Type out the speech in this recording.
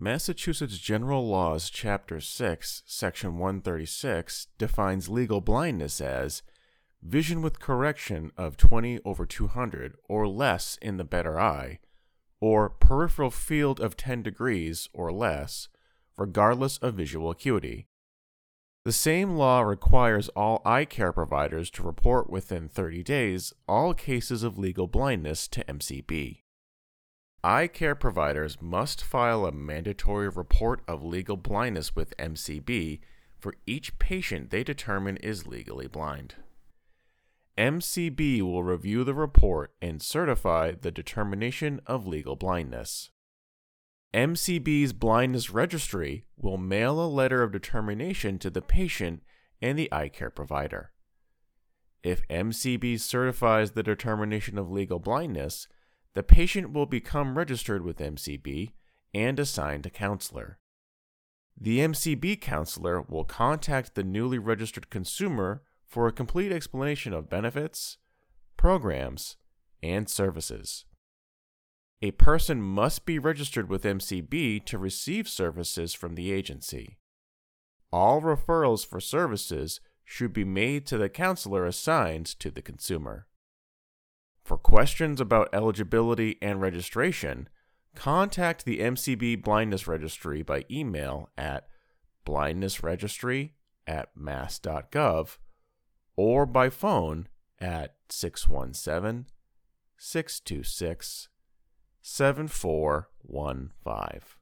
Massachusetts General Laws, Chapter 6, Section 136 defines legal blindness as vision with correction of 20/200 or less in the better eye, or peripheral field of 10 degrees or less, regardless of visual acuity. The same law requires all eye care providers to report within 30 days all cases of legal blindness to MCB. Eye care providers must file a mandatory report of legal blindness with MCB for each patient they determine is legally blind. MCB will review the report and certify the determination of legal blindness. MCB's blindness registry will mail a letter of determination to the patient and the eye care provider. If MCB certifies the determination of legal blindness, the patient will become registered with MCB and assigned a counselor. The MCB counselor will contact the newly registered consumer for a complete explanation of benefits, programs, and services. A person must be registered with MCB to receive services from the agency. All referrals for services should be made to the counselor assigned to the consumer. For questions about eligibility and registration, contact the MCB Blindness Registry by email at blindnessregistry@mass.gov or by phone at 617-626-7415.